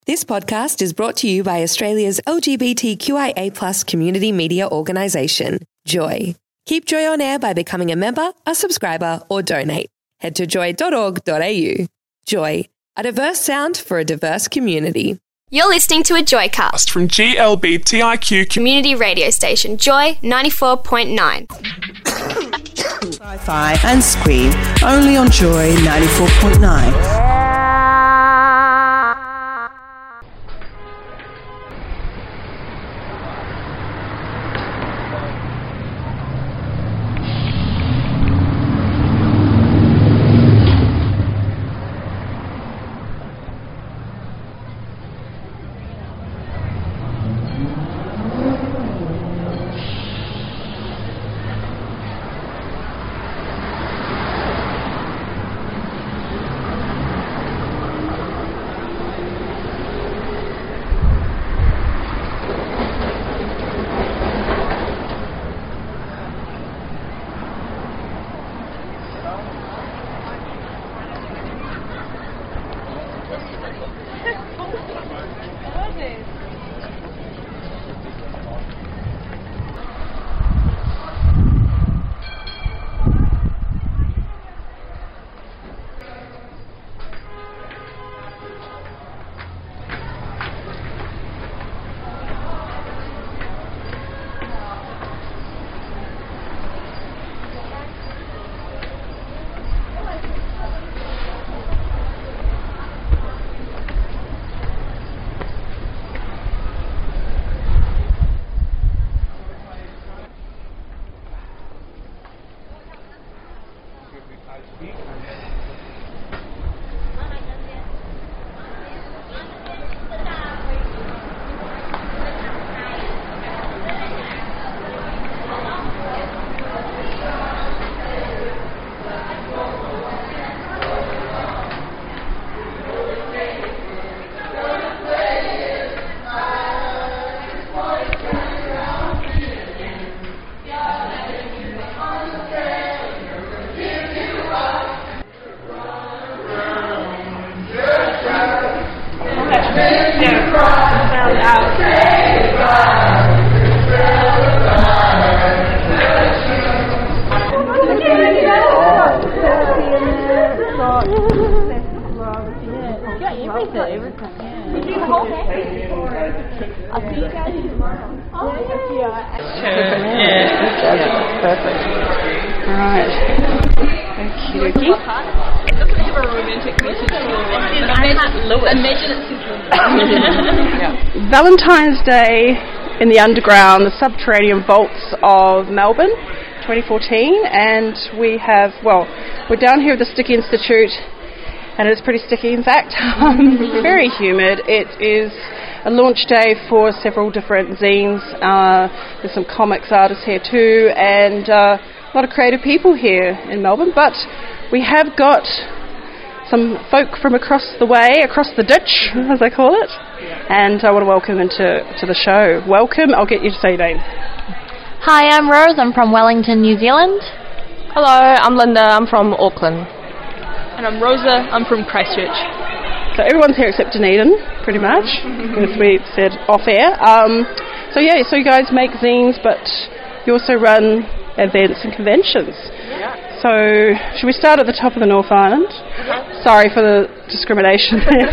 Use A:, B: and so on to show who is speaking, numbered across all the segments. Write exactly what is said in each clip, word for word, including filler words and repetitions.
A: This podcast is brought to you by Australia's L G B T Q I A plus community media organisation, Joy. Keep Joy on air by becoming a member, a subscriber, or donate. Head to joy dot org dot a u. Joy, a diverse sound for a diverse community.
B: You're listening to a Joycast
C: from G L B T I Q
B: community radio station, Joy ninety-four point nine.
D: Sci-fi and Scream, only on Joy ninety-four point nine.
E: Valentine's Day in the underground, the subterranean vaults of Melbourne, twenty fourteen, and we have, well, we're down here at the Sticky Institute, and it's pretty sticky, in fact. Um, very humid. It is a launch day for several different zines. Uh, there's some comics artists here too, and uh, a lot of creative people here in Melbourne, but we have got some folk from across the way, across the ditch, as I call it, and I want to welcome them to, to the show. Welcome. I'll get you to say your name.
F: Hi, I'm Rose. I'm from Wellington, New Zealand.
G: Hello, I'm Linda. I'm from Auckland.
H: And I'm Rosa. I'm from Christchurch.
E: So everyone's here except Dunedin, pretty much, as we said off air. Um, so yeah, so you guys make zines, but you also run events and conventions.
G: Yeah.
E: So, should we start at the top of the North Island? Uh-huh. Sorry for the discrimination there.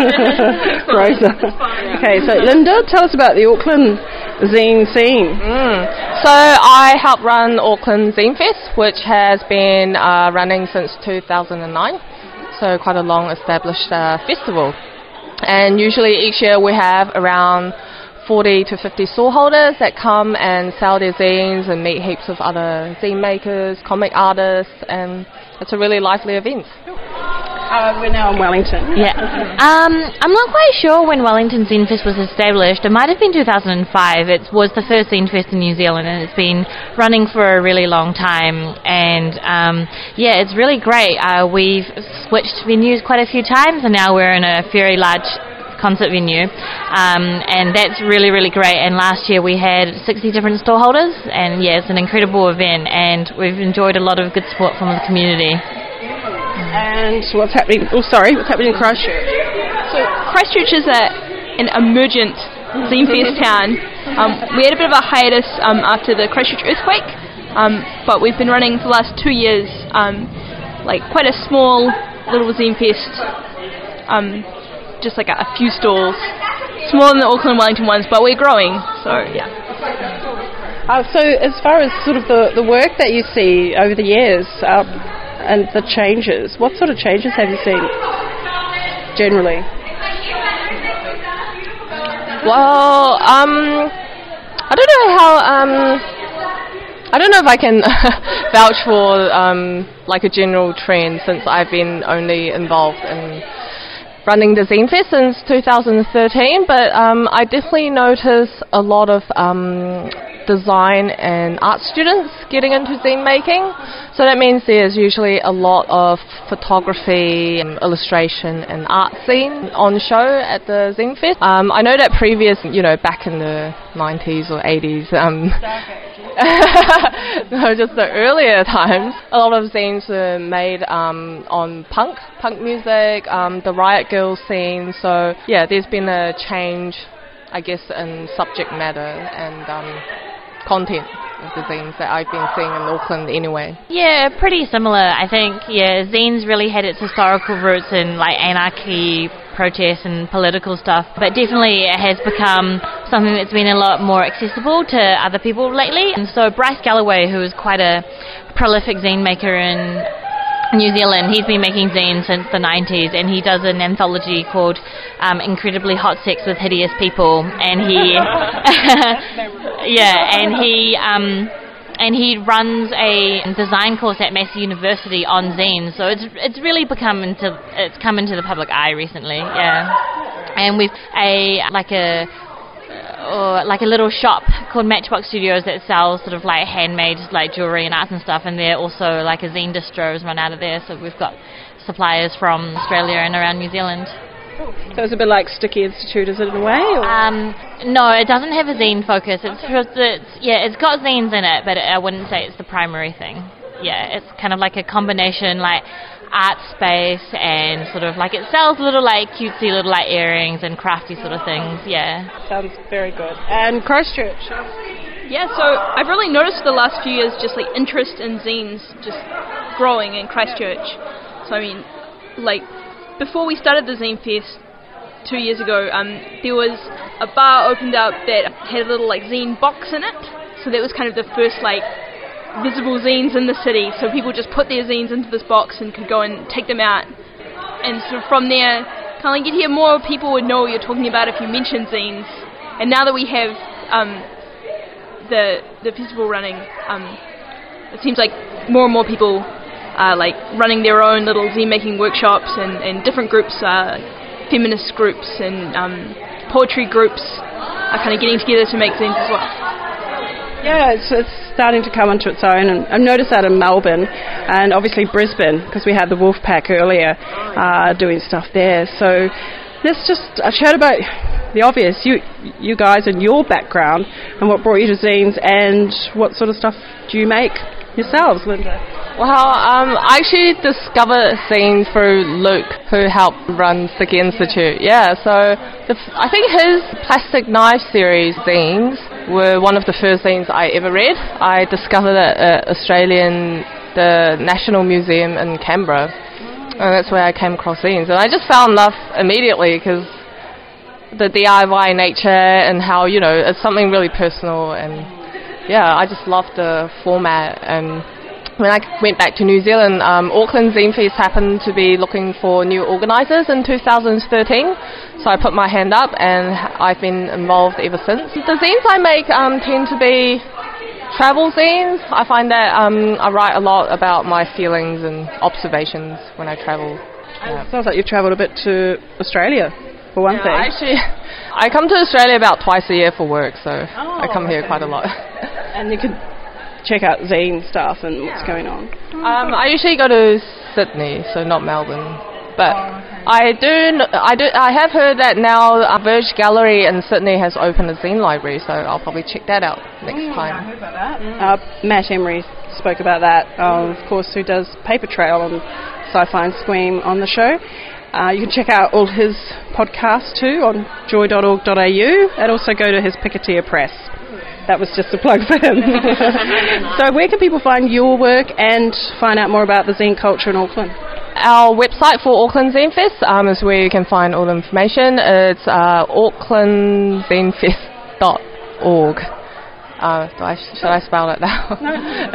E: Rosa. Okay, so Linda, tell us about the Auckland zine scene.
G: Mm. So, I help run Auckland Zine Fest, which has been uh, running since two thousand nine. So, quite a long established uh, festival. And usually each year we have around forty to fifty stallholders that come and sell their zines and meet heaps of other zine makers, comic artists, and it's a really lively event.
E: Uh, we're now in Wellington.
F: Yeah. Um, I'm not quite sure when Wellington Zine Fest was established. It might have been two thousand five. It was the first Zine Fest in New Zealand, and it's been running for a really long time. And um, yeah, it's really great. Uh, we've switched venues quite a few times, and now we're in a very large concert venue, um, and that's really, really great. And last year we had sixty different stallholders, and yeah, it's an incredible event, and we've enjoyed a lot of good support from the community.
E: And what's happening? Oh, sorry, what's happening in Christchurch?
H: So Christchurch is a, an emergent Zine Fest town. Um, we had a bit of a hiatus um, after the Christchurch earthquake, um, but we've been running for the last two years, um, like quite a small little Zine Fest, um, just like a, a few stalls, smaller than the Auckland and Wellington ones, but we're growing. So yeah.
E: Uh, so as far as sort of the, the work that you see over the years um, and the changes, what sort of changes have you seen generally?
G: Well, um, I don't know how, um, I don't know if I can vouch for um, like a general trend, since I've been only involved in running the Zine Fest since two thousand thirteen, but um, I definitely notice a lot of um, design and art students getting into zine making. So that means there's usually a lot of photography, um, illustration and art scene on show at the Zine Fest. Um, I know that previous, you know, back in the nineties or eighties, um, no, just the earlier times, a lot of zines were made um, on punk, punk music, um, the Riot Girl scene. So yeah, there's been a change, I guess, in subject matter and um, content of the zines that I've been seeing in Auckland anyway.
F: Yeah, pretty similar. I think, yeah, zines really had its historical roots in like anarchy, protests and political stuff, but definitely it has become something that's been a lot more accessible to other people lately. And so Bryce Galloway, who is quite a prolific zine maker in New Zealand, he's been making zines since the nineties, and he does an anthology called um, Incredibly Hot Sex with Hideous People, and he yeah and he um, and he runs a design course at Massey University on zines, so it's it's really become into it's come into the public eye recently. Yeah, and we've a like a or like a little shop called Matchbox Studios that sells sort of like handmade like jewellery and arts and stuff, and they're also like a zine distro is run out of there, so we've got suppliers from Australia and around New Zealand.
E: So it's a bit like Sticky Institute, is it, in a way? Or?
F: Um, no, it doesn't have a zine focus. It's, it's yeah, it's got zines in it, but I wouldn't say it's the primary thing. Yeah, it's kind of like a combination, like art space and sort of like it sells little like cutesy little like earrings and crafty sort of things. Yeah,
E: sounds very good. And Christchurch.
H: Yeah, so I've really noticed the last few years just like interest in zines just growing in Christchurch. So I mean, like before we started the Zine Fest two years ago, um, there was a bar opened up that had a little like zine box in it. So that was kind of the first like visible zines in the city. So people just put their zines into this box and could go and take them out. And so from there, kind of like you'd hear more people would know what you're talking about if you mention zines. And now that we have um, the the festival running, um, it seems like more and more people are like running their own little zine making workshops, and, and different groups, uh, feminist groups and um, poetry groups are kind of getting together to make zines as well.
E: Yeah, it's, it's starting to come into its own, and I've noticed that in Melbourne and obviously Brisbane, because we had the Wolfpack earlier uh, doing stuff there. So let's just uh, chat about the obvious, you you guys and your background and what brought you to zines, and what sort of stuff do you make yourselves, Linda?
G: Well, um, I actually discovered zine through Luke, who helped run Sticky Institute. Yeah, so the f- I think his Plastic Knife series zines were one of the first zines I ever read. I discovered it at Australian, the National Museum in Canberra, and that's where I came across zines. And I just fell in love immediately, because the D I Y nature and how, you know, it's something really personal, and yeah, I just loved the format. And when I went back to New Zealand, um, Auckland Zine Fest happened to be looking for new organisers in two thousand thirteen, so I put my hand up and I've been involved ever since. The zines I make um, tend to be travel zines. I find that um, I write a lot about my feelings and observations when I travel. Yeah.
E: Sounds like you've travelled a bit to Australia, for one
G: yeah,
E: thing.
G: Actually, I come to Australia about twice a year for work, so
E: oh,
G: I come here
E: okay.
G: quite a lot.
E: And you can check out zine stuff and what's going on.
G: Um, I usually go to Sydney, so not Melbourne. But
E: oh, okay.
G: I do, I do, I have heard that now uh, Verge Gallery in Sydney has opened a zine library, so I'll probably check that out next
E: mm,
G: time.
E: I heard about that. Mm. Uh, Matt Emery spoke about that, um, of course, who does Paper Trail on Sci-Fi and Scream on the show. Uh, you can check out all his podcasts too on joy dot org dot a u and also go to his Picketeer Press. That was just a plug for him. So where can people find your work and find out more about the zine culture in Auckland?
G: Our website for Auckland Zine Fest um, is where you can find all the information. It's uh, auckland zine fest dot org. Uh, do I, should I spell it now?
E: No.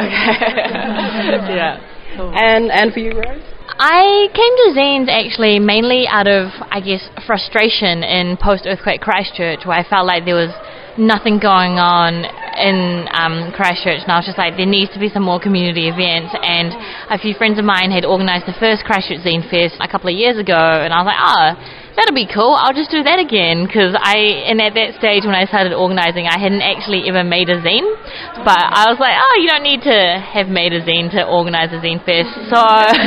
G: Okay. Yeah. Cool.
E: And, and for you, Rose?
F: I came to zines actually mainly out of, I guess, frustration in post-earthquake Christchurch, where I felt like there was nothing going on in um, Christchurch, and I was just like, there needs to be some more community events. And a few friends of mine had organised the first Christchurch Zine Fest a couple of years ago, and I was like, oh, that'll be cool, I'll just do that again, because I, and at that stage when I started organising, I hadn't actually ever made a zine, but I was like, oh, you don't need to have made a zine to organise a Zine Fest. So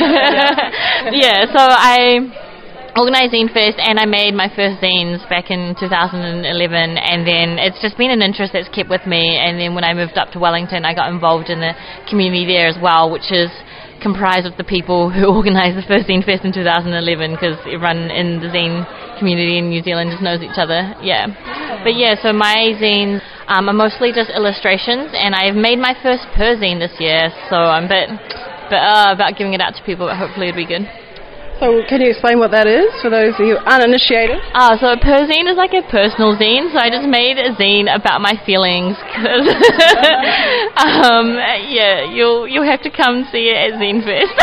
F: yeah, so I organised Zine Fest, and I made my first zines back in two thousand eleven, and then it's just been an interest that's kept with me. And then when I moved up to Wellington, I got involved in the community there as well, which is comprised of the people who organised the first Zine Fest in two thousand eleven, because everyone in the zine community in New Zealand just knows each other. Yeah, but yeah, so my zines um, are mostly just illustrations, and I've made my first perzine this year, so I'm a bit, bit uh, about giving it out to people, but hopefully it'll be good.
E: So can you explain what that is for those of you uninitiated?
F: Uh, so a perzine is like a personal zine, so I just made a zine about my feelings, because um, yeah, you'll you'll have to come see it at Zine Fest.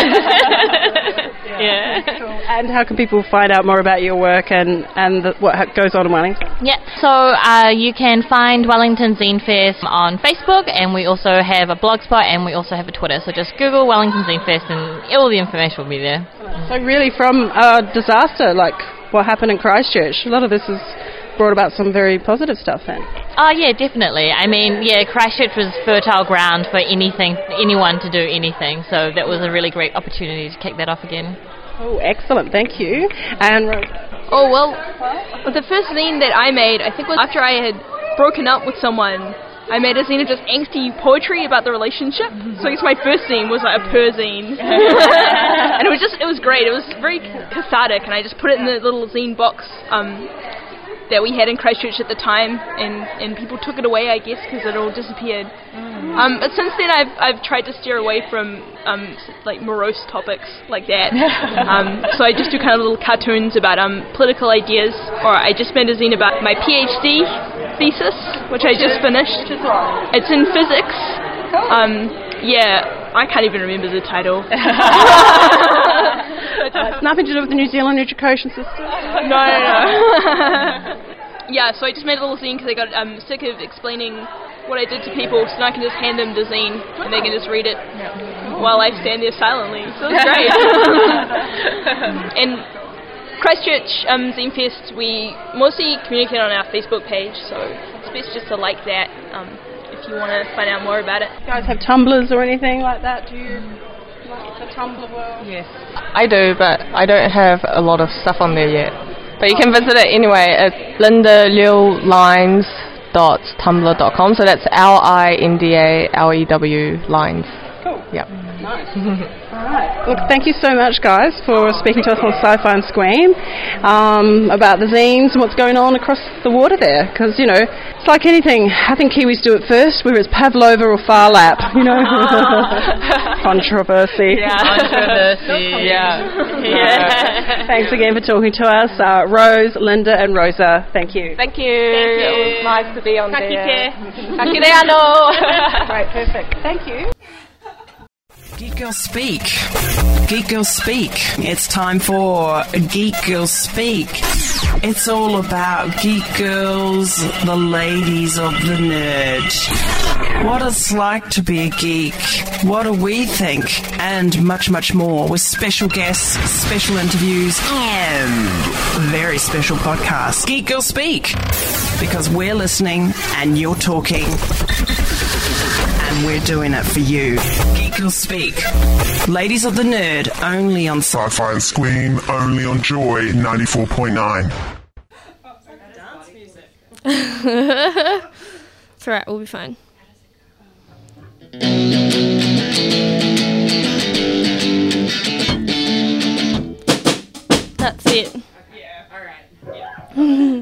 F: Yeah.
E: Cool. And how can people find out more about your work and, and the, what goes on in Wellington?
F: Yeah, so uh, you can find Wellington Zine Fest on Facebook, and we also have a blogspot, and we also have a Twitter, so just Google Wellington Zine Fest and all the information will be there.
E: So really from a disaster like what happened in Christchurch, a lot of this has brought about some very positive stuff then.
F: Oh yeah, definitely. I mean, yeah, Christchurch was fertile ground for anything, anyone to do anything, so that was a really great opportunity to kick that off again.
E: Oh, excellent, thank you. And Rose?
H: Oh, well, the first zine that I made, I think was after I had broken up with someone. I made a zine of just angsty poetry about the relationship. So I guess my first zine was like a perzine. And it was just, it was great. It was very cathartic, and I just put it in the little zine box um, that we had in Christchurch at the time, and, and people took it away, I guess, because it all disappeared. Um, but since then, I've I've tried to steer away from um, like morose topics like that. Um, so I just do kind of little cartoons about um, political ideas, or I just made a zine about my PhD thesis, which I just finished. It's in physics. Um, yeah, I can't even remember the title.
E: It's nothing to do with the New Zealand education system?
H: No, no, no. Yeah, so I just made a little zine because I got um, sick of explaining what I did to people, so now I can just hand them the zine and they can just read it while I stand there silently. So it's great. And Christchurch um, Zine Fest, we mostly communicate on our Facebook page, so it's best just to like that um, if you want to find out more about it.
E: Do you guys have Tumblrs or anything like that? Do you like the Tumblr world?
G: Yes, I do, but I don't have a lot of stuff on there yet. But you can visit it anyway at linda lew lines dot tumblr dot com, so that's L I N D A L E W lines.
E: Cool.
G: Yep.
E: Nice. Alright. Look, thank you so much, guys, for speaking to us on Sci-Fi and Squeam um, about the zines and what's going on across the water there. Because, you know, it's like anything. I think Kiwis do it first, whether it's Pavlova or Far Lap, you know. Controversy.
F: Yeah. Controversy, yeah.
E: Yeah. Thanks again for talking to us. Uh, Rose, Linda and Rosa, thank you.
G: Thank you.
F: Thank you.
G: It was nice to be on
F: Ka
G: there.
F: kite.
G: Ka kite ano.
E: Right, perfect. Thank you.
D: Geek Girls Speak. Geek Girls Speak. It's time for Geek Girls Speak. It's all about geek girls, the ladies of the nerd. What it's like to be a geek. What do we think? And much, much more with special guests, special interviews, and very special podcasts. Geek Girls Speak. Because we're listening and you're talking. And we're doing it for you. Geek Girls Speak. Ladies of the Nerd, only on
I: Sci-Fi and Squeam, only on Joy ninety-four point nine.
B: It's alright, we'll be fine.
H: That's it.
D: Yeah, alright. Yeah.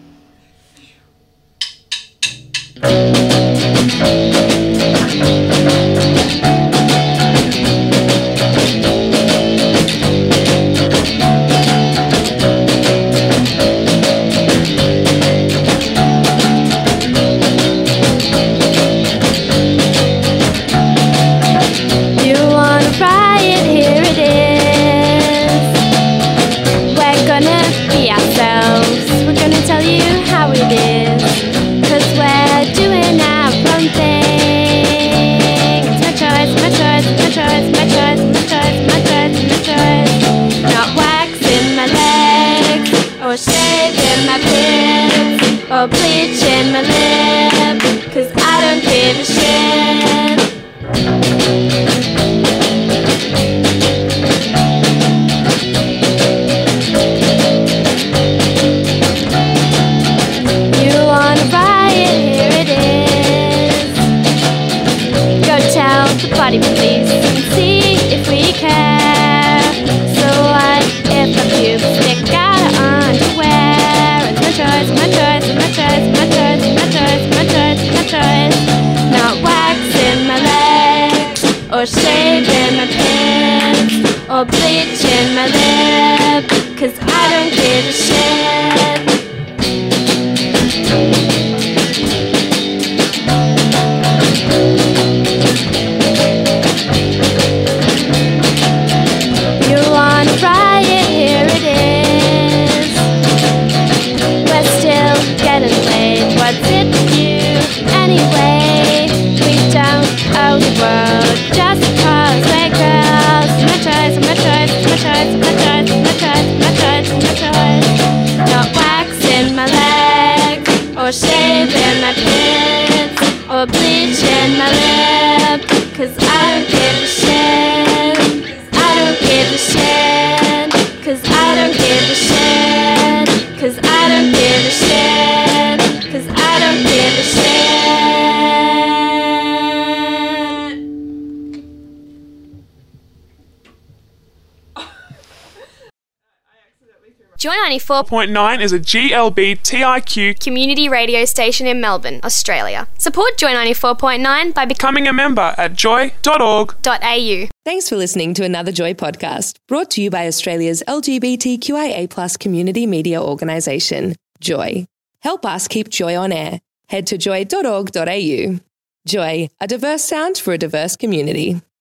B: Or bleaching my lip, 'cause I don't give a shit. You wanna buy it, here it is. Go tell the body police and see if we care. So what if a pubes stick out of underwear? It's my choice, my choice, my choice, my choice, my choice, my choice, my choice. Not waxing my legs, or shaving my pits, or bleaching my lip, 'cause I don't give a shit. You wanna riot, here it is. We're still getting laid, what's it to you anyway? We don't owe the world just because we're girls. My choice, my choice, my choice, my choice, my choice, my choice, my choice. Not waxing my legs, or shaving my pits, or bleaching my lip, 'cause I don't give a shit. I don't give a shit, 'cause I don't give a shit, 'cause I don't give a shit, 'cause I don't give a shit. Joy ninety-four
C: point nine is a G L B T I Q
B: community radio station in Melbourne, Australia. Support Joy ninety-four point nine by becoming
C: becoming a member at joy dot org
B: dot a u.
A: Thanks for listening to another Joy podcast, brought to you by Australia's L G B T Q I A plus community media organisation, Joy. Help us keep Joy on air. Head to joy dot org dot a u. Joy, a diverse sound for a diverse community.